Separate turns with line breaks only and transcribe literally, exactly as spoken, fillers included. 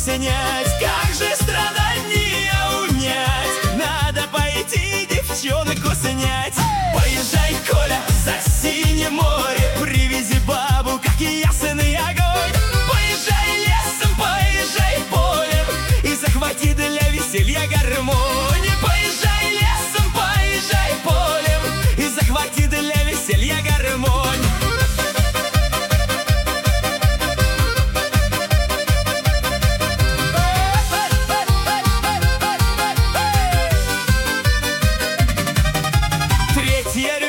снять. Как же страдания унять, надо пойти девчонку снять. Поезжай, Коля, за синее море, привези бабу, как ясный огонь. Поезжай лесом, поезжай полем и захвати для веселья гармонь. Поезжай лесом, поезжай полем и захвати для веселья гармонь. Третья